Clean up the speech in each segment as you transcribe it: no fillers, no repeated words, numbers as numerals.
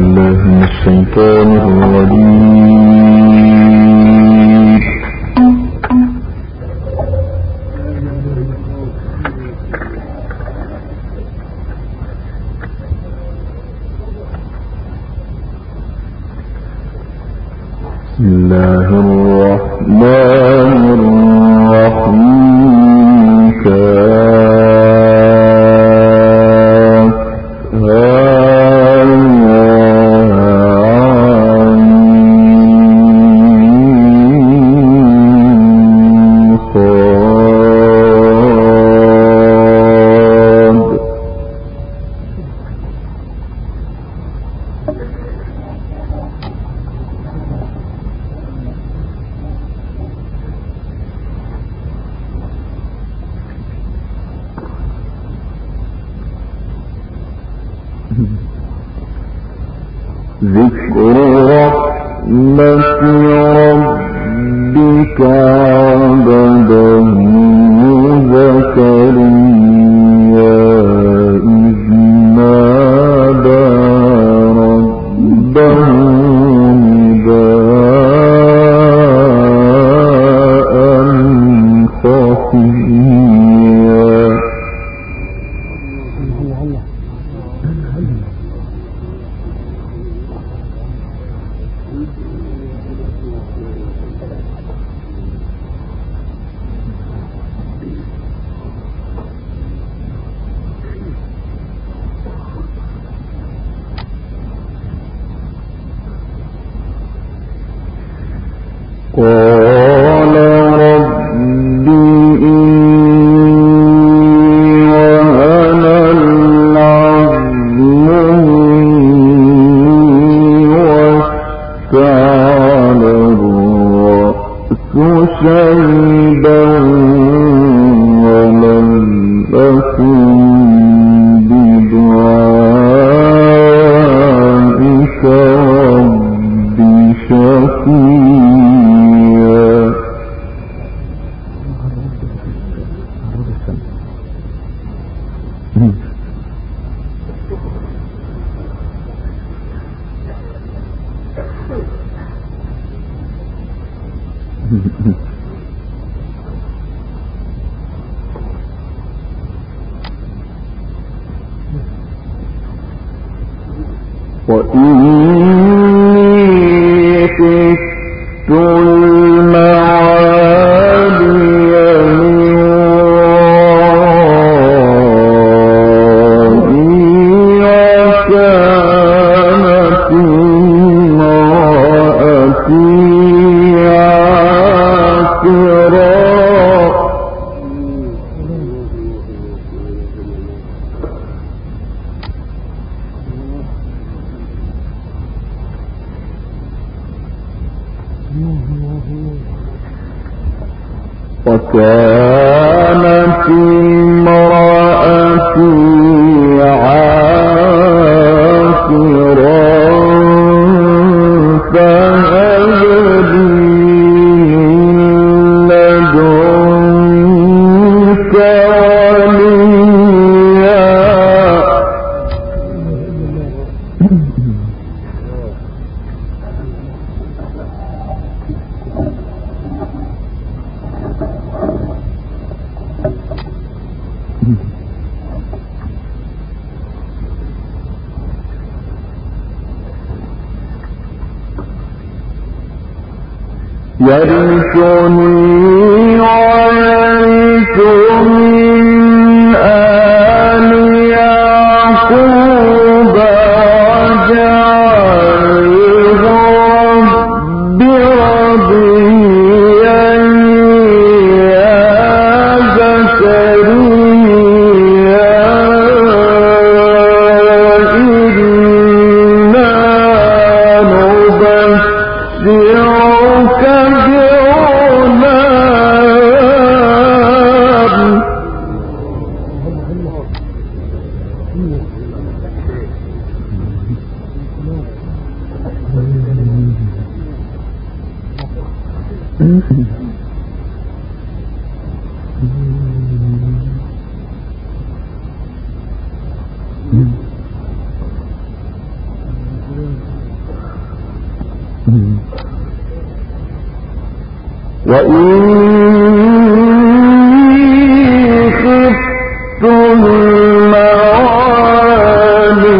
بالله من الشيطان الرجيم. بسم الله الرحمن الرحيم. ذكر رحمة ربك عبده زكريا إذ نادى ربه نداء خفيا. قال رب إني وهن العظم مني واستعل الرأس شيبا ولم أكن بدعائك رب شقيا. وإني خفت الموالي من ورائي وكانت امرأتي عاقرا. وكانت امرأتي عاقرا فهب لي من لدنك وليا. يرثني ويرث من آل يعقوب واجعله رب رضيا يا زكريا إنا نبشرك وإني خفت الموالي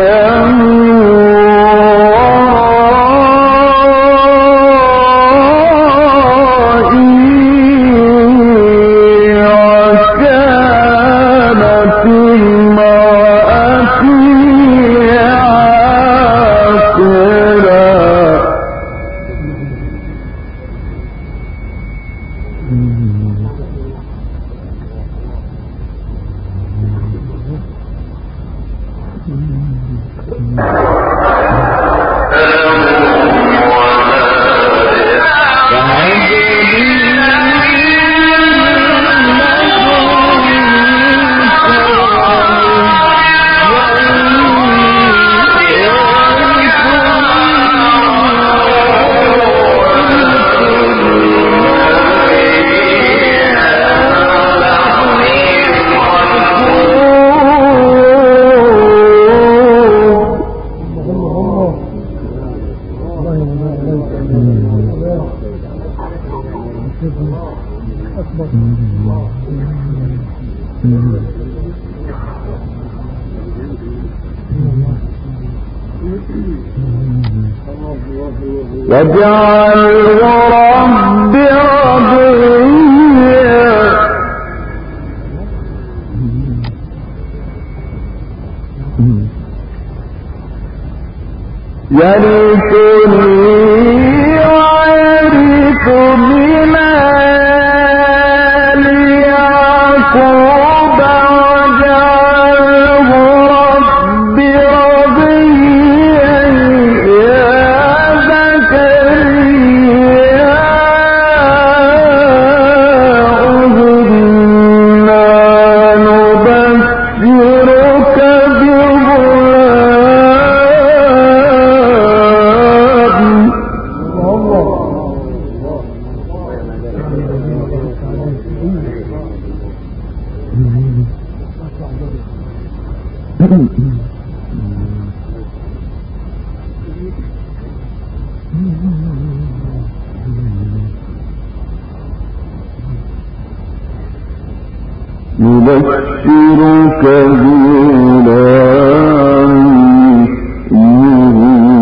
واجعله رب رضيا يرثني ويرث من آل يعقوب واجعله رب رضيا يا زكريا أذنا نبشرك نبشرك بغلام اسمه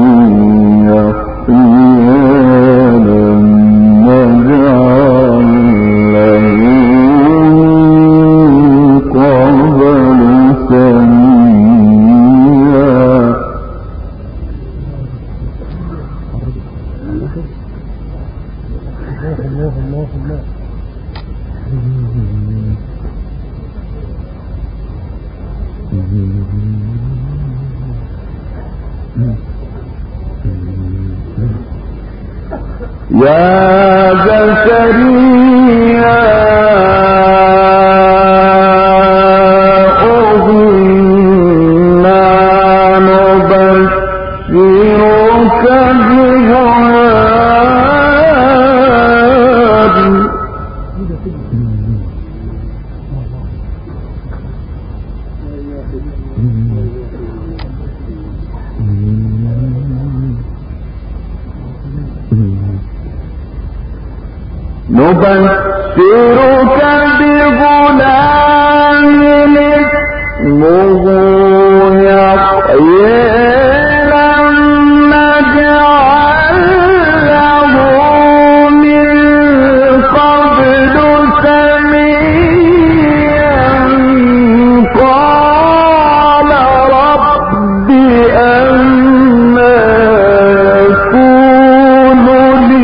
يحيى لم نجعل له من قبل سميا يا زكريا أذنا نبشرك بغلام نبشرك بغلام اسمه يحيى لم نجعل له من قبل سميا قال رب أنى يكون لي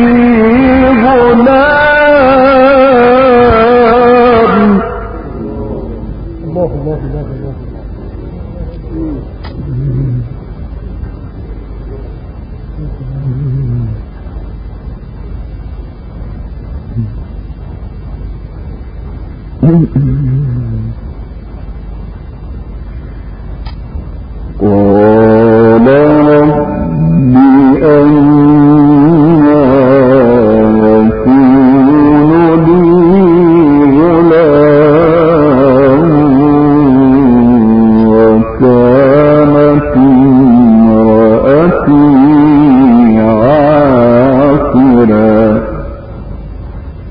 غلام قال رب أنى يكون لي غلام وكانت امرأتي عاقرا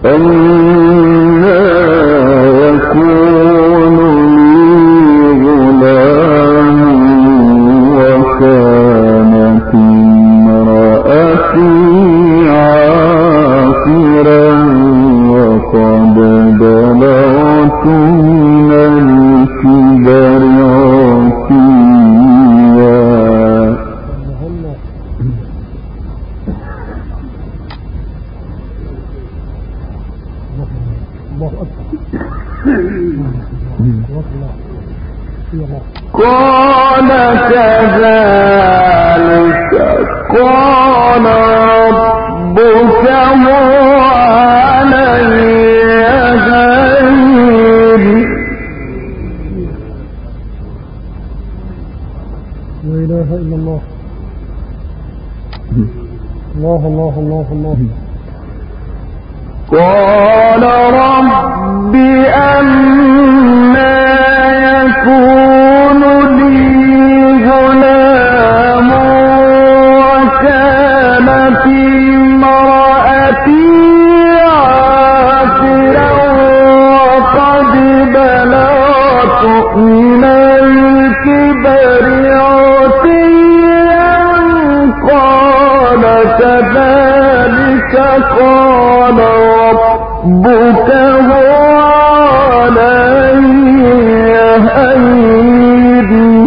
أنى يكون لي غلام وكانت امرأتي عاقرا وقد بلغت من الكبر عتيا. قال كذلك قال ربك هو علي هين. لا إله إلا الله. الله الله الله الله. قال رب أنى يكون لي غلام وكانت امرأتي عاقرا وقد بلغت من الكبر عتيا. قال كذلك قال ربك هو علي هين.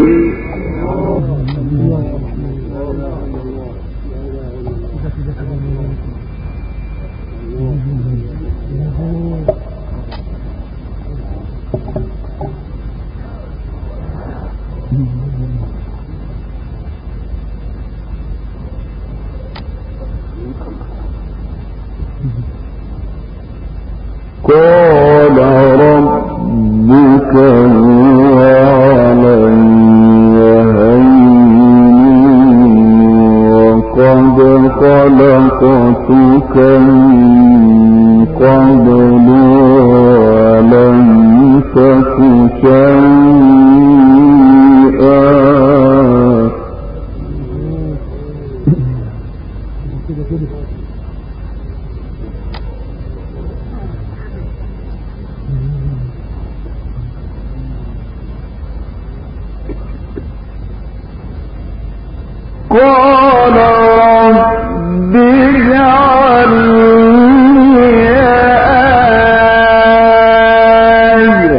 قال ربك هو علي هين وقد خلقتك من قبل ولم تك شيئا. قال رب اجعل لي آية.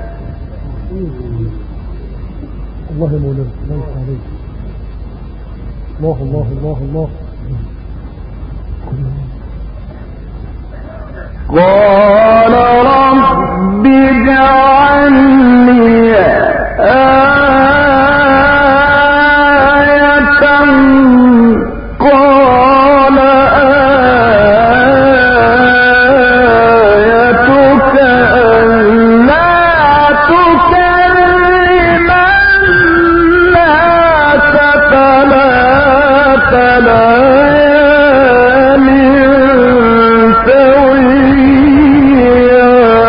الله مولانا ليس عليك. الله الله الله الله. قال رب اجعل لي آية. قال آيتك ألا تكلم الناس ثلاث ليال سويا.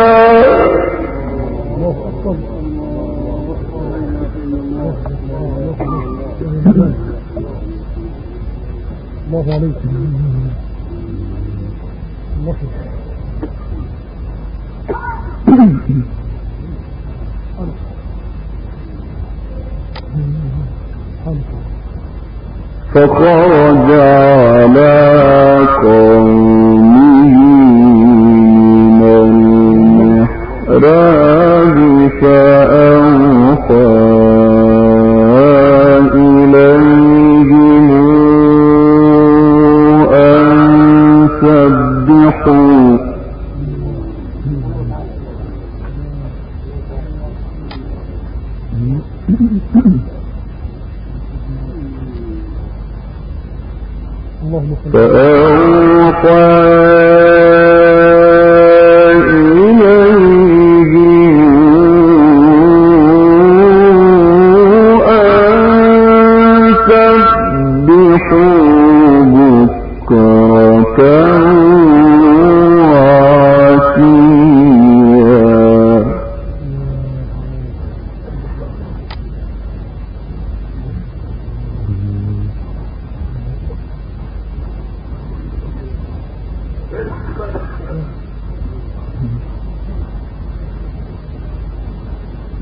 الله أكبر. الله عليك. الله فخرج على قومه من المحراب فأوحى إليهم أن سبحوا فأوحى إليهم أن سبحوا بكرة وعشيا.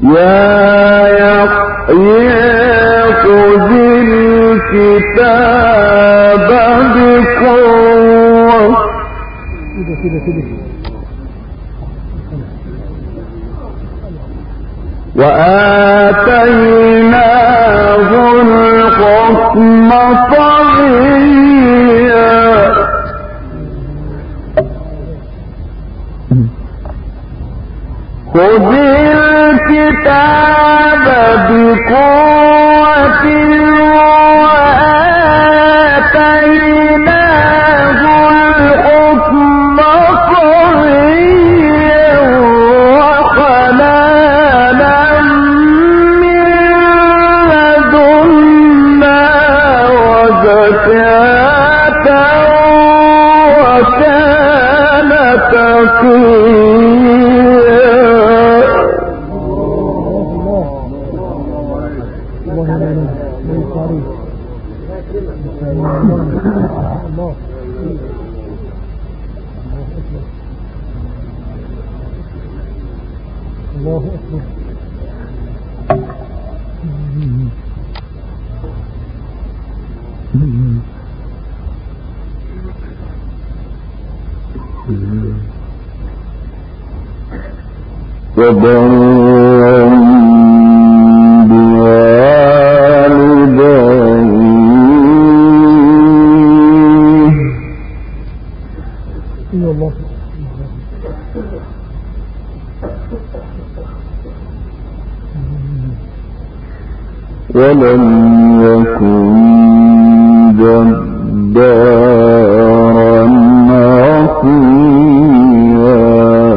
خذ الكتاب بقوة وآتيناه الحكم صبيا خذ الكتاب بقوة وآتيناه الحكم صبيا وحنانا من لدنا وزكاة وكان تقيا. الله أكبر. وبرا بوالديه ولم يكن جبارا عصيا.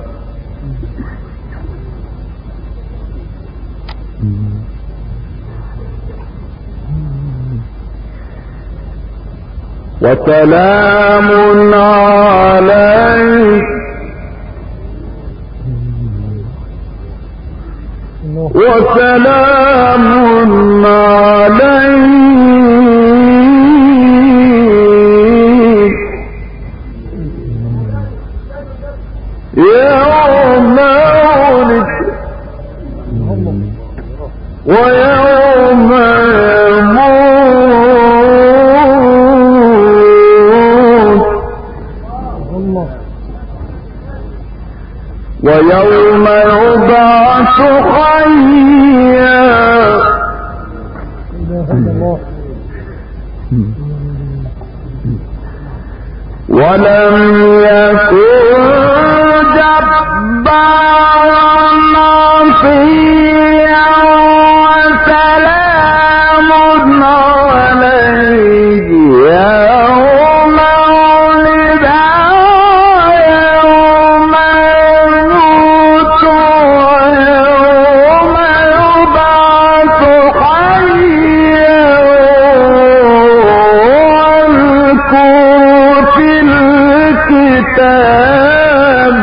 وسلام عليك وسلام عليك يوم ولد ويوم يموت ويوم يبعث حيا. ولم يكن جبارا عصيا وسلام عليه يوم ولد ويوم يموت ويوم يبعث حيا. واذكر في الكتاب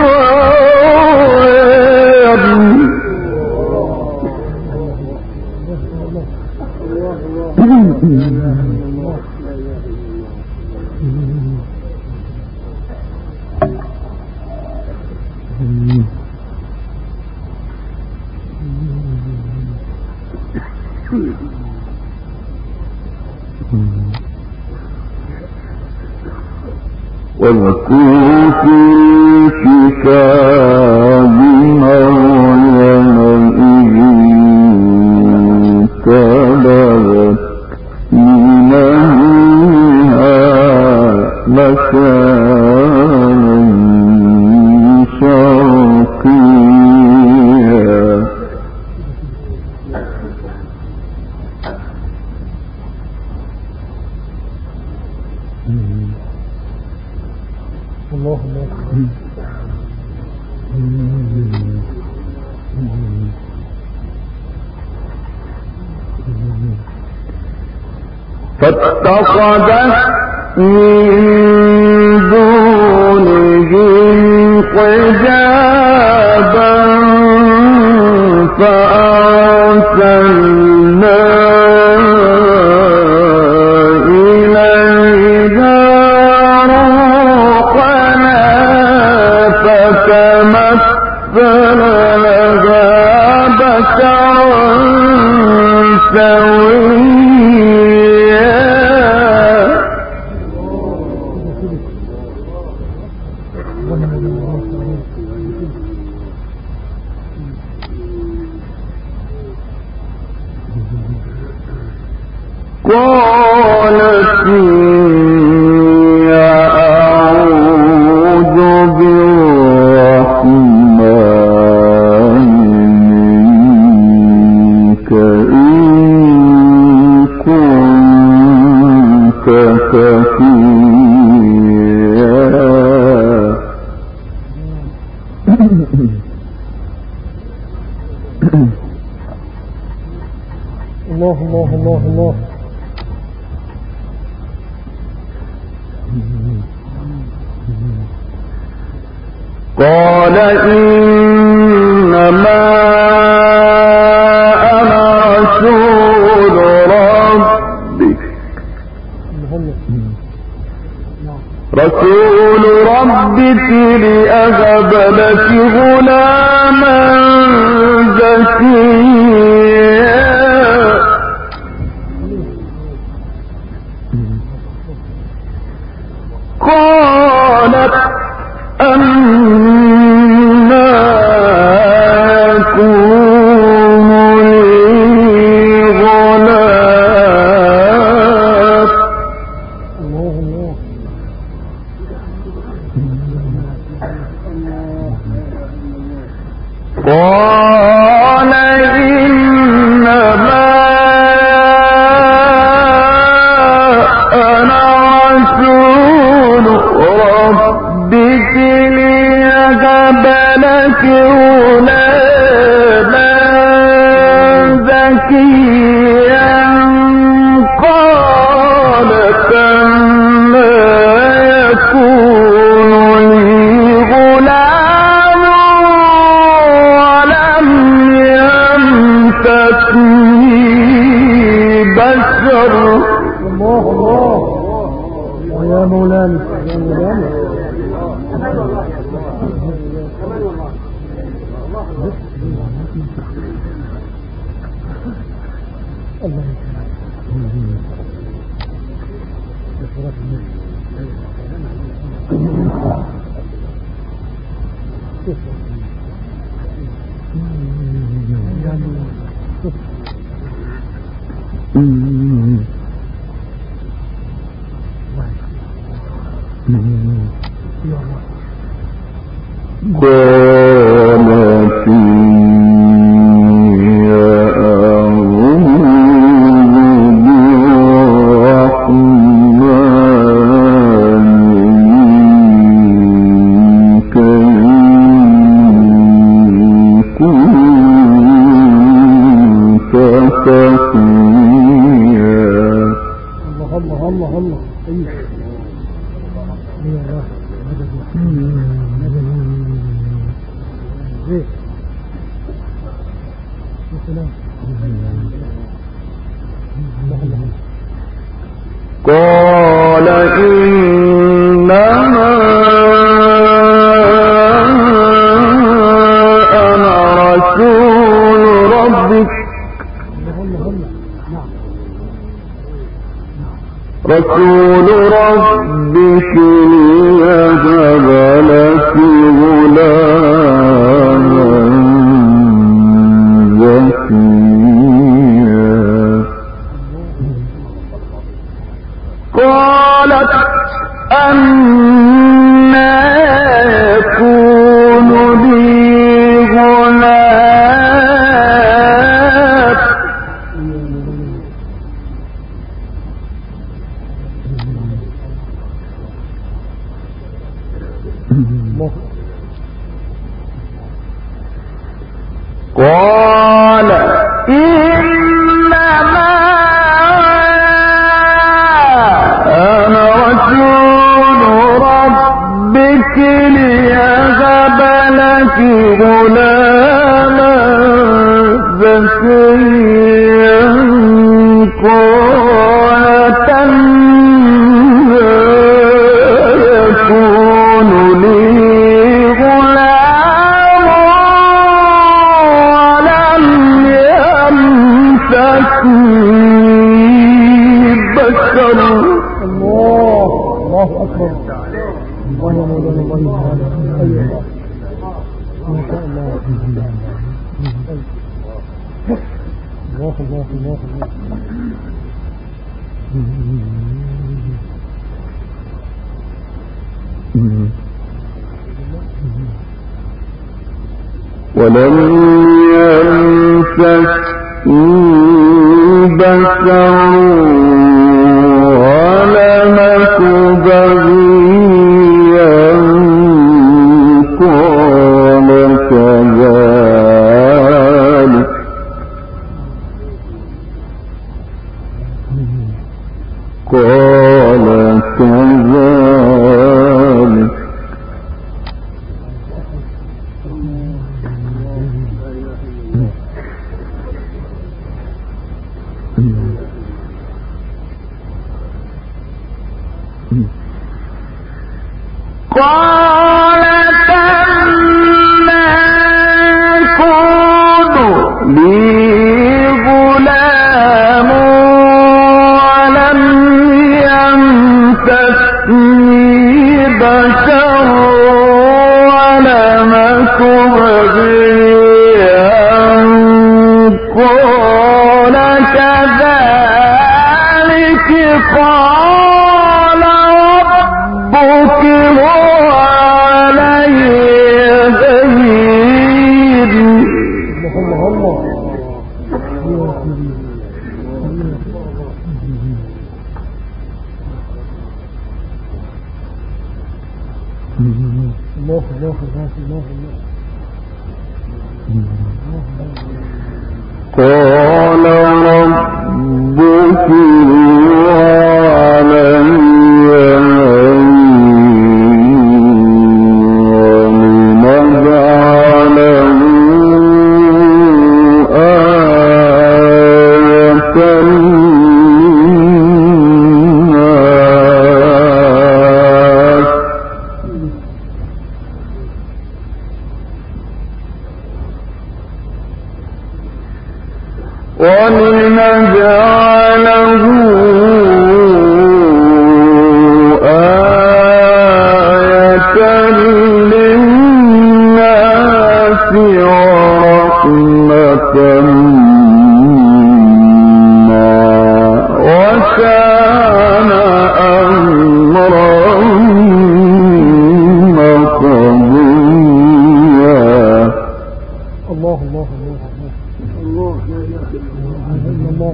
واذكر في الكتاب مريم إذ انتبذت من أهلها مكانا شرقيا. الله فاتخذت من دونهم حجابا فأرسلنا إليها روحنا فتمثل لها الله الله الله الله. قال إنما أنا رسول ربك لأهب لك غلاما زكيا. قالت أنى يكون لي غلام. قال إنما أنا رسول ربك ليهب لك غلاما زكيا. قالت أنى يكون لي غلام ولم يمسسني بشر. الله الله يا مولانا يا مولانا. قالت قال إنما أنا رسول ربك ليهب لك غلاما زكيا. قالت أنى يكون لي غلام قال إنما أنا رسول ربك ليهب لك غلاما زكيا. قالت أنى يكون لي غلام ولم يمسسني بشر. الله الله أكبر. الله يا مولانا الله يسعدك. أيوة ما شاء الله. الله الله الله الله. ولم يمسسني بشر ولم أك بغيا قال كذلك قال تما كن لي غلام ولم يمسسني بشر ولم أك بغيا قال كذلك قال ربك هو علي هين قال ربك ولنجعله آية للناس ورحمة منا وكان أمرا مقضيا. الله الله الله الله الله.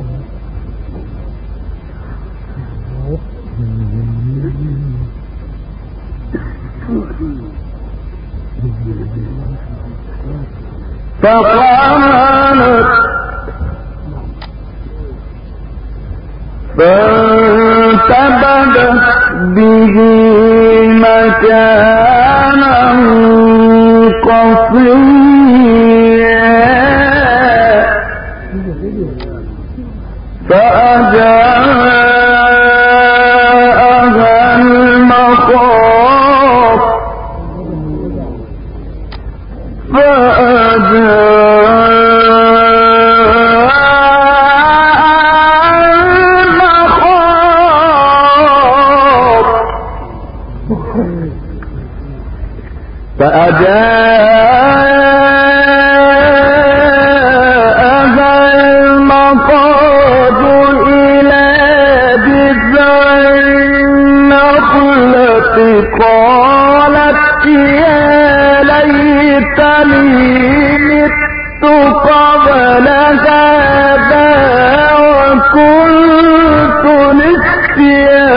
فقالت فانتبذت به مكانا قصيا فأجاءها المخاض فأجاءها المخاض إلى جذع النخلة قالت يا ليتني مت قبل هذا وكنت نسيا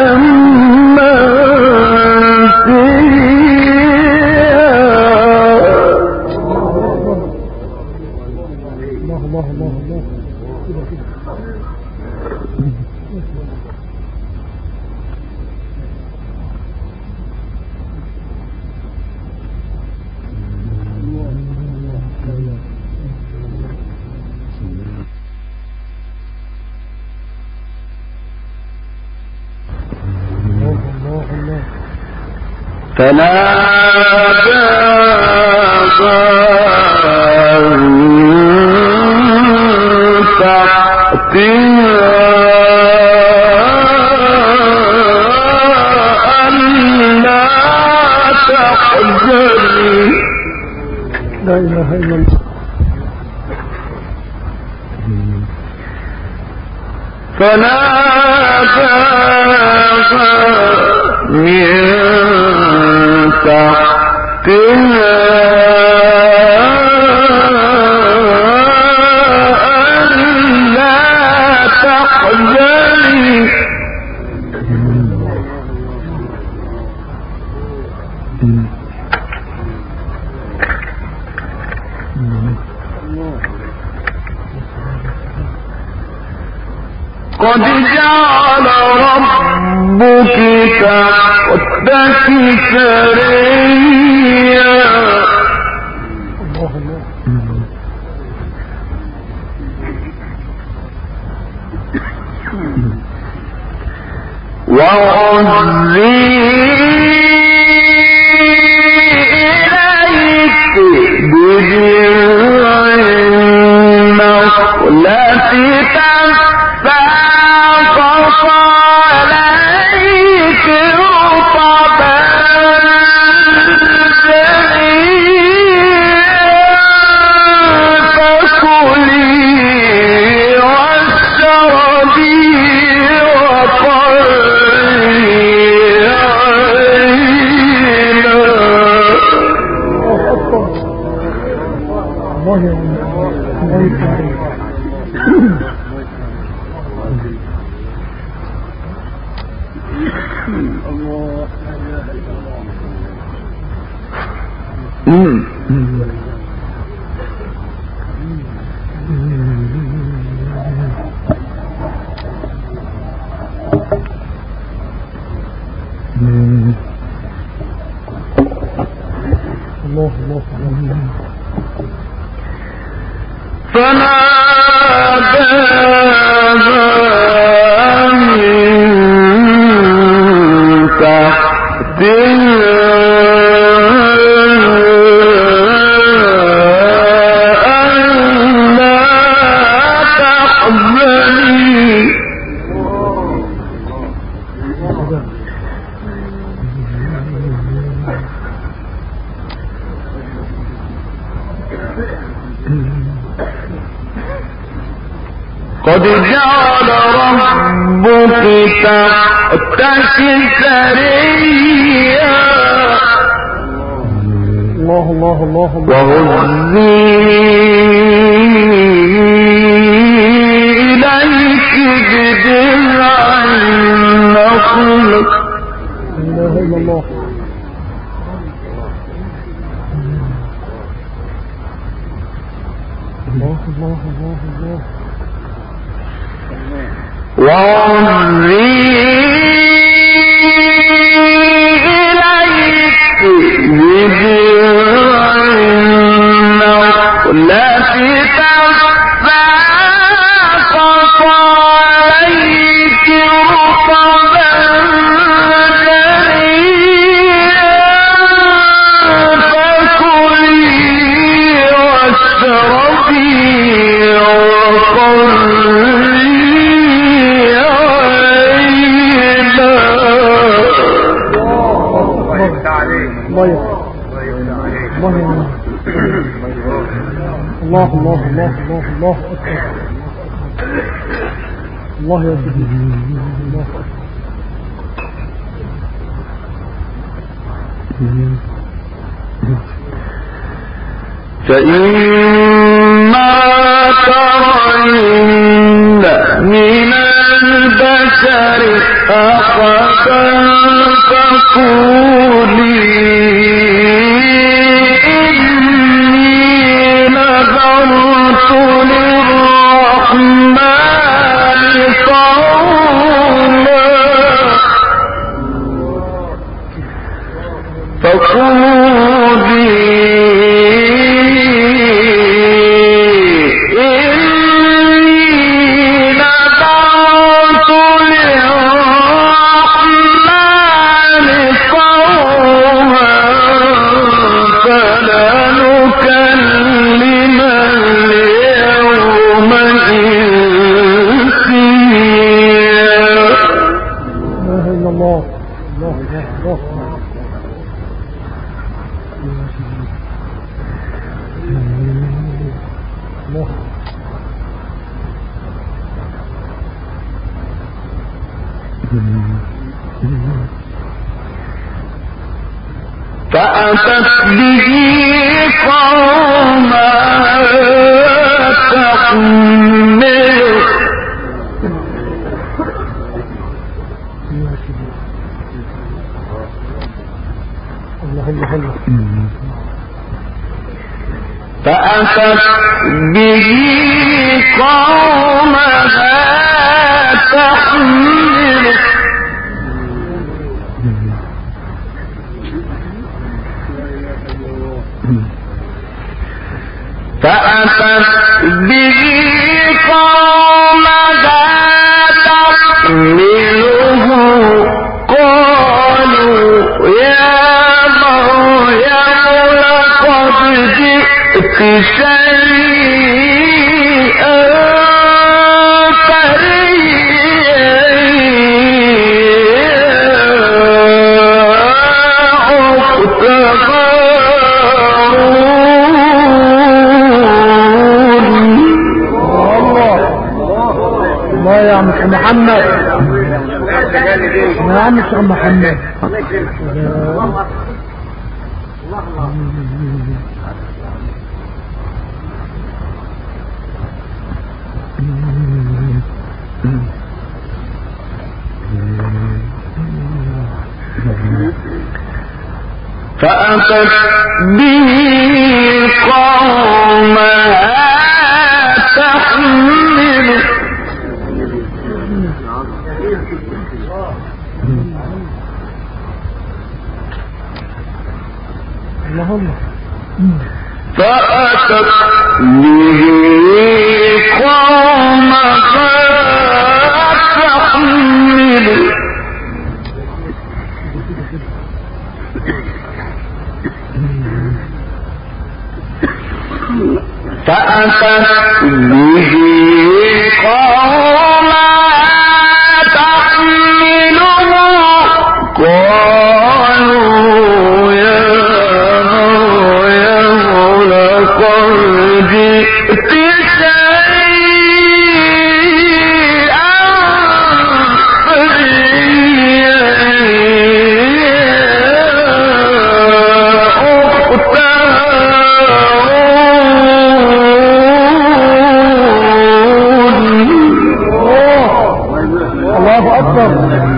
فناداها من تحتها ألا تحزني. لا إله إلا الله. فناداها من تحتها ألا تحزني قد جعل ربك تحتك سريا وعزي إليك بجذع النخلة تساقط عليك رطبا جنيا فكلي واشربي فناداها من تحتها ألا تحزني قد جعل ربك تحتك سريا الله الله الله وهزي إليك بجذع النخلة لا إله إلا الله الله الله الله الله وعزي إليك بجذع النخلة تساقط عليك رطبا جنيا فكلي واشربي وقري الله الله الله الله الله أكبر الله يا سيدي الله فإما ترين من البشر أحدا فقولي إني نذرت للرحمن صوما فقولي فأتت به قوما تحمله فأتت به قوما تحمله فأتت به قومها تحمله قالوا يا مريم لقد جئت شيئا محمد نعم شيخ محمد فأتت به قومها تحمله فأتت به قومها تحمله فأتت به قومها تحمله قالوا يا مريم لقد جئت شيئا فريا الله أكبر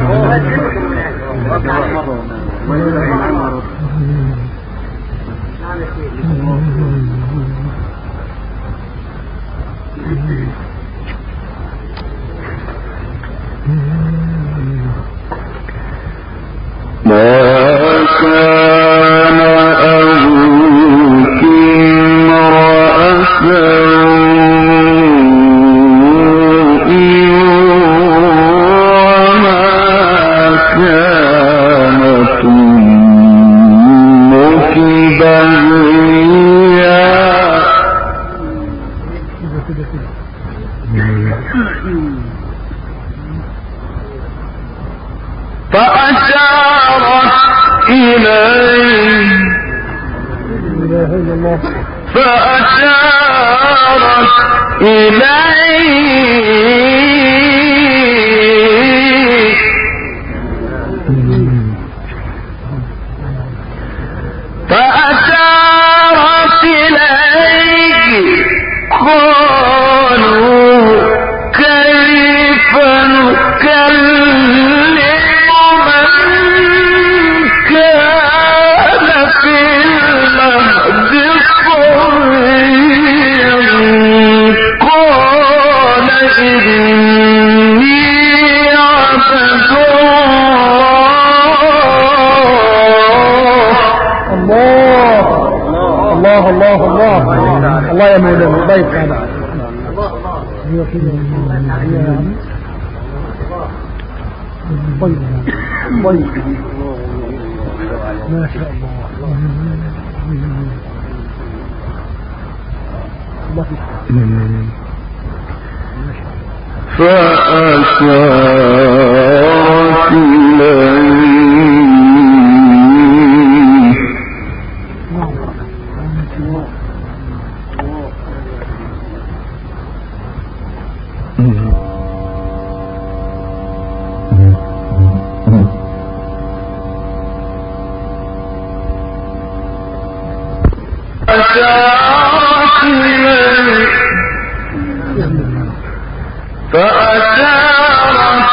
ما كان أبوك امرأ سوء وما كانت أمك بغيا فأشارت إليه قالوا كيف نكلم من كان في المهد صبيا قال إني عبد الله الله الله الله يا مولانا طيب كان طيب طيب ما شاء الله فأشارت إليه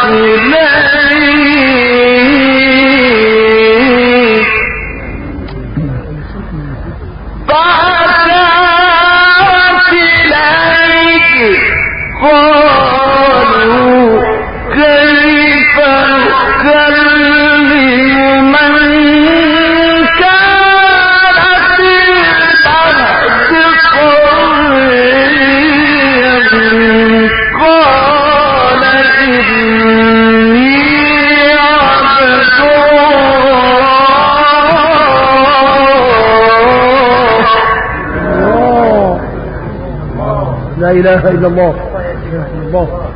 لا إله إلا الله. لا إله إلا الله.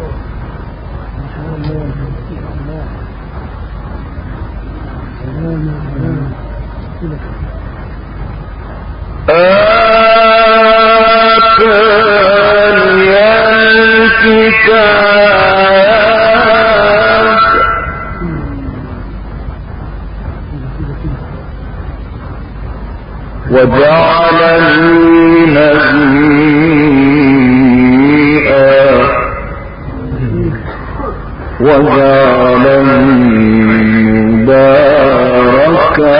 آتاني الكتاب وجعلني نبيا وجعلني مباركا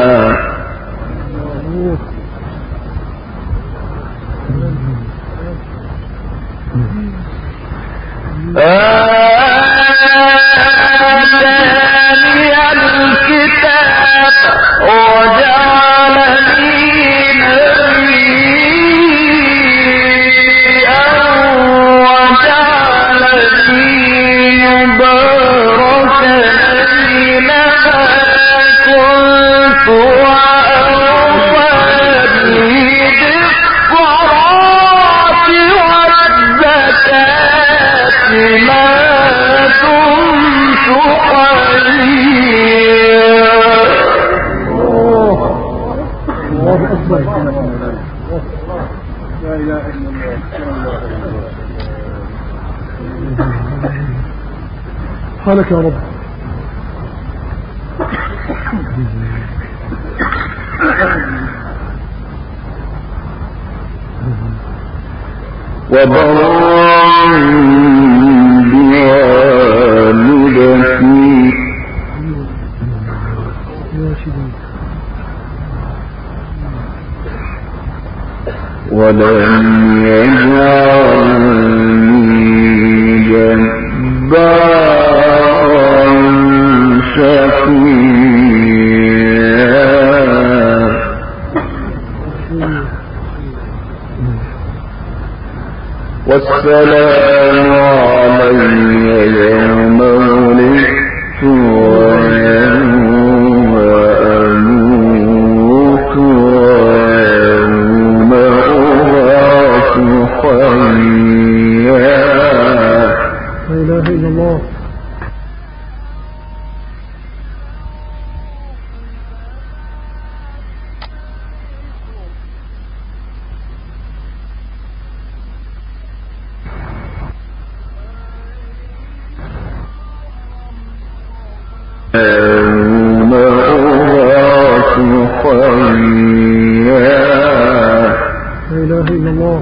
آتاني الكتاب وجعلني نبيا وجعلني مباركا أينما كنت وأوصاني بالصلاة والزكاة ما دمت حيا. الله أكبر. لا إله إلا الله. سبحانك يا رب. وبرا بوالدتي ولم يجعلني جبارا شقيا. والسلام علي يوم ولدت ويوم أموت ويوم أبعث حيا. لا إله إلا الله. يوم أبعث حيا. لا إله إلا الله.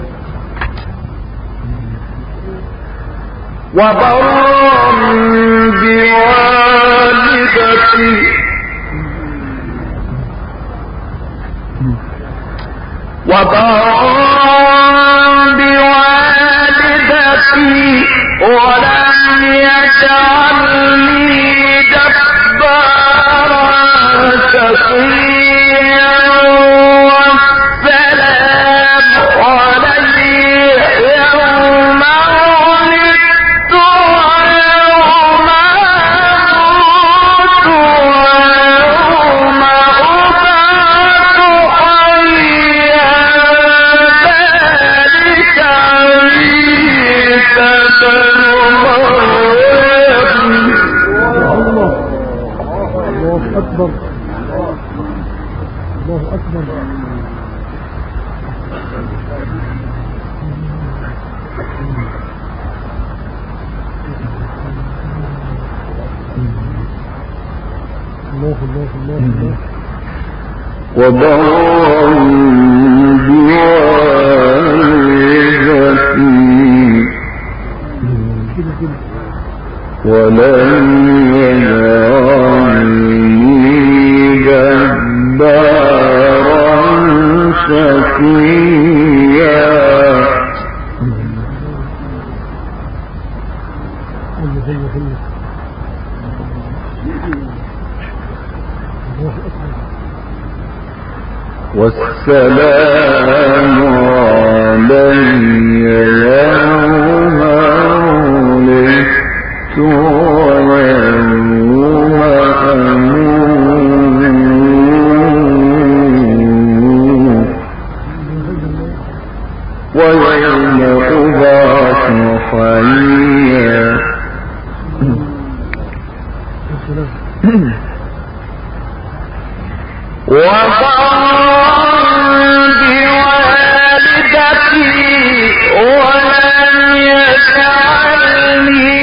وبرا بوالدتي ولم يجعلني جبارا شقيا. والسلام علي يوم ولدت ويوم أموت ويوم أبعث حيا. ذلك عيسى بن مريم. الله أكبر. الله أكبر. الله الله الله الله. وبرا بوالدتي ولن يجعلني جبارا شقيا. والسلام علي يوم ولدت ويوم أموت ويوم أبعث حيا. بوالدتي ولم يجعلني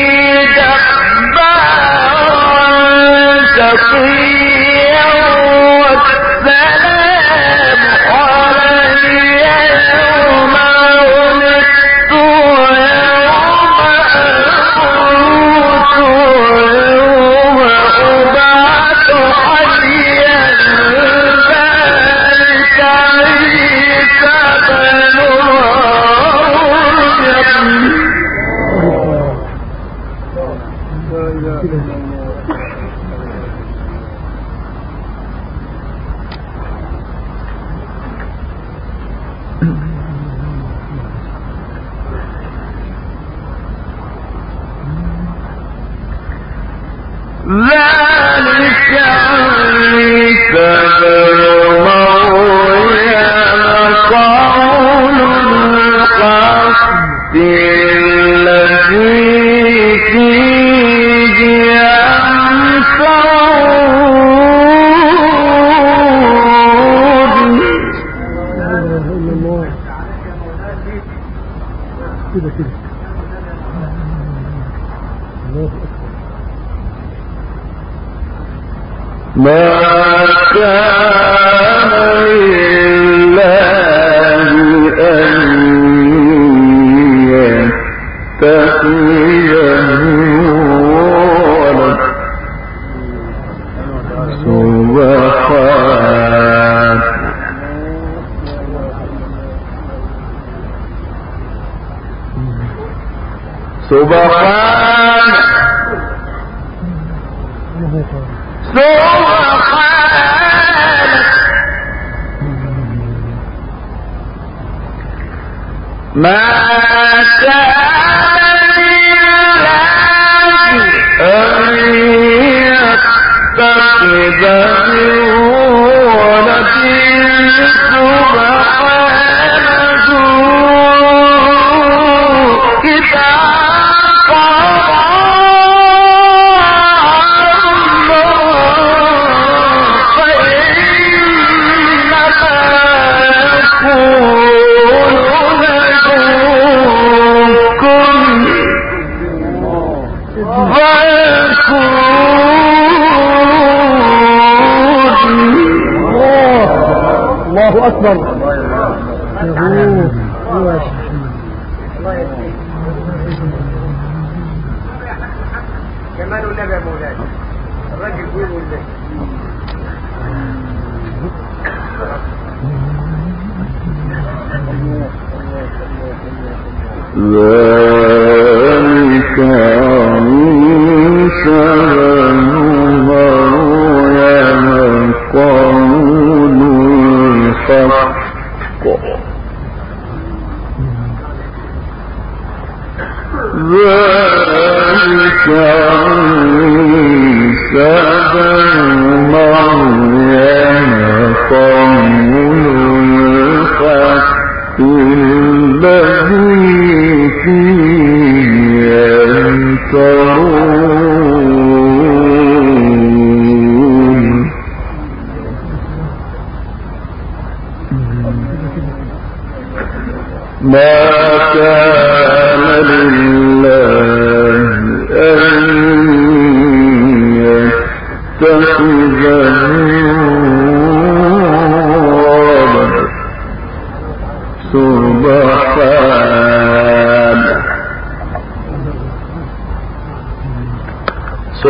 جبارا شقيا. والسلام علي يوم ولدت ويوم أموت ويوم أبعث حيا. ذلك عيسى بن مريم قول الحق الذي فيه يمترون. ما كان لله أن يتخذ ولد سبحانه ما كان لله أن يتخذ ولد سبحانه إذا الله أكبر. كمان النبي يا مولاي الراجل بيقول ذلك عيسى بن مريم قول الحق ذلك عيسى بن مريم قول الحق الذي فيه يمترون. ما كان لله أن يتخذ ولد سبحانه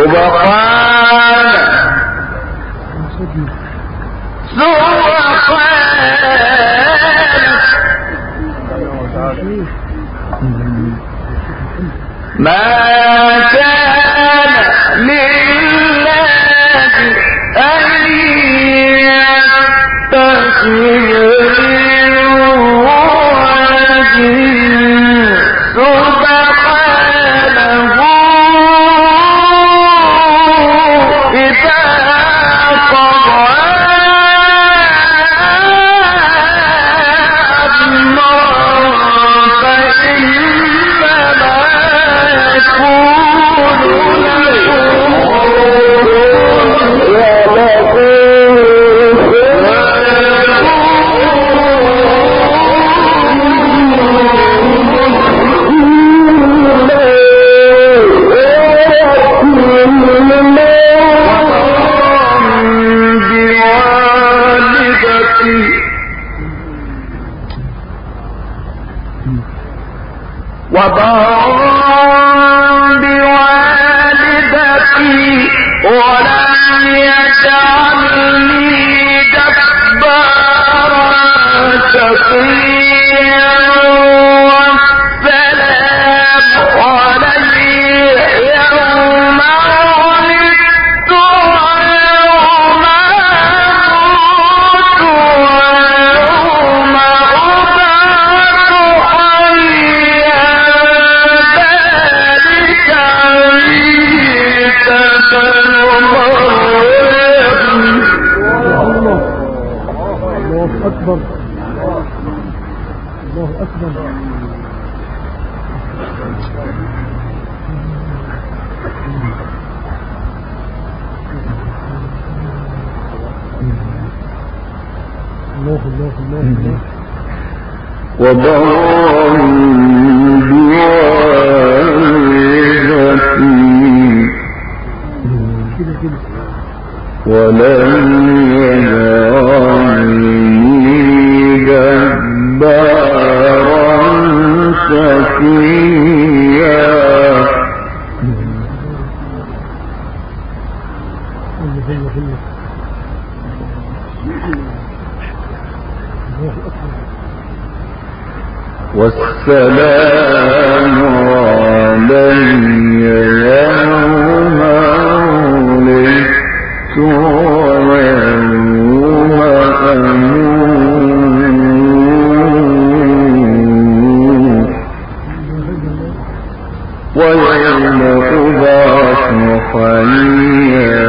والسلام علي يوم ولدت ويوم أموت ويوم أبعث حيا.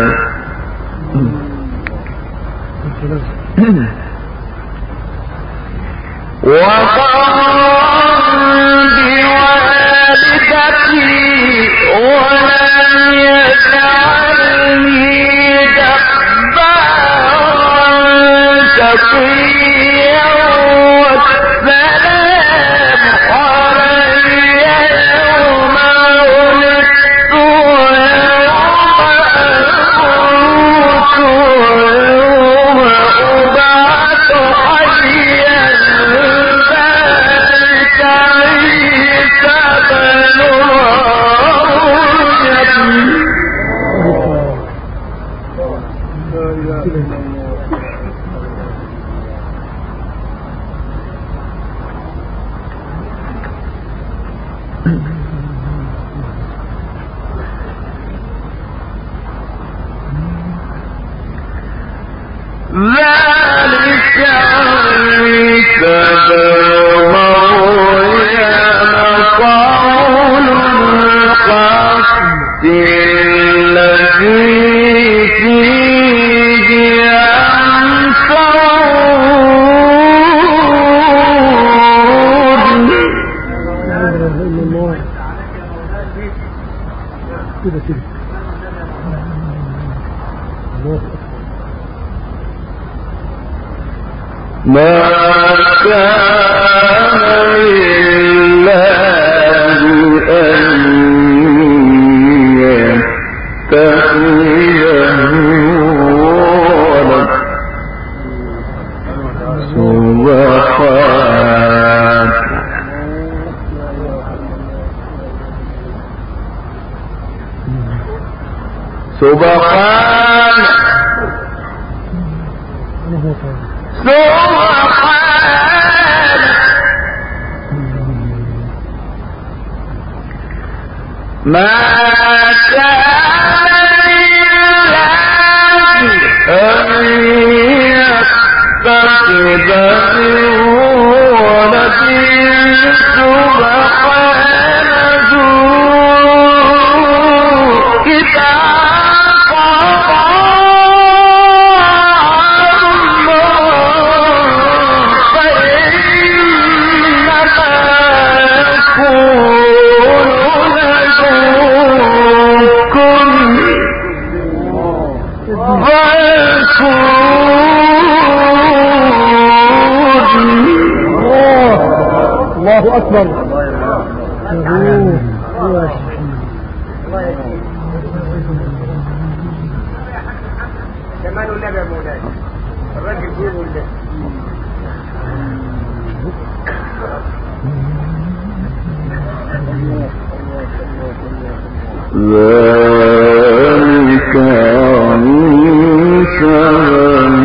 ما كان لله أن يتخذ ولدا سبحانه ما كان لله أن يتخذ من ولد سبحانه إذا قضى الله أكبر. كمان النبي يا مولاي الراجل بيقول له ذلك عيسى بن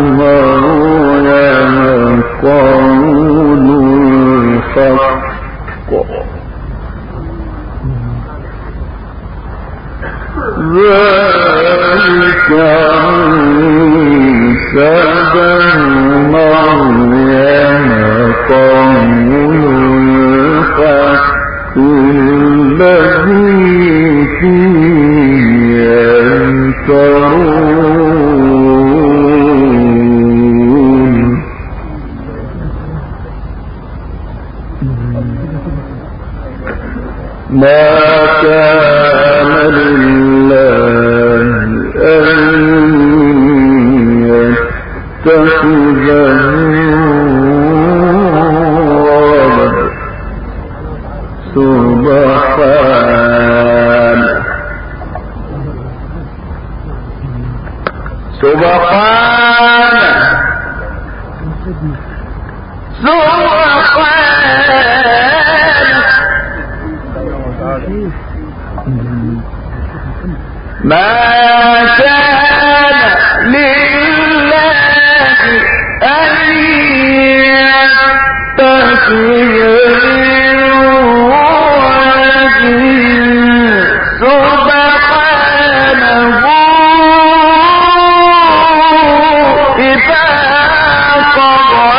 مريم قول الحق ذلك عيسى بن مريم قول الحق الذي فيه يمترون ما كان لله أن يتخذ من ولد سبحانه ما كان لله أن يتخذ من ولد سبحانه إذا قضى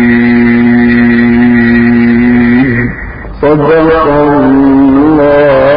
صدق الله